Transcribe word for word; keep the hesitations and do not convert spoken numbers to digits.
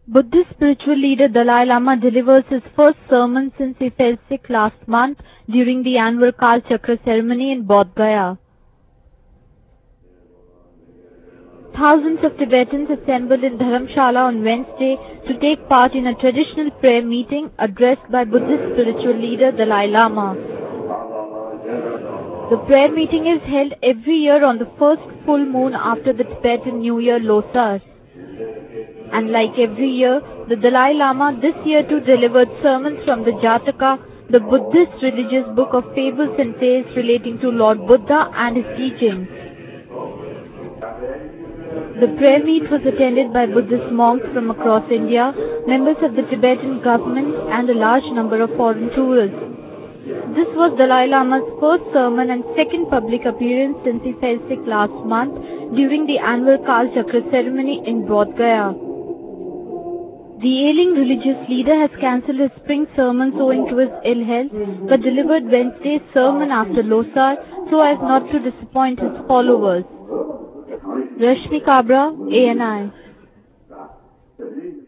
Buddhist spiritual leader Dalai Lama delivers his first sermon since he fell sick last month during the annual Kal Chakra ceremony in Bodh Gaya. Thousands of Tibetans assembled in Dharamshala on Wednesday to take part in a traditional prayer meeting addressed by Buddhist spiritual leader Dalai Lama. The prayer meeting is held every year on the first full moon after the Tibetan New Year Losar. And like every year, the Dalai Lama this year too delivered sermons from the Jataka, the Buddhist religious book of fables and tales relating to Lord Buddha and his teachings. The prayer meet was attended by Buddhist monks from across India, members of the Tibetan government and a large number of foreign tourists. This was Dalai Lama's first sermon and second public appearance since he fell sick last month during the annual Kal Chakra ceremony in Bodh Gaya. The ailing religious leader has cancelled his spring sermons owing to his ill health, but delivered Wednesday's sermon after Losar so as not to disappoint his followers. Rashmi Kabra, A N I.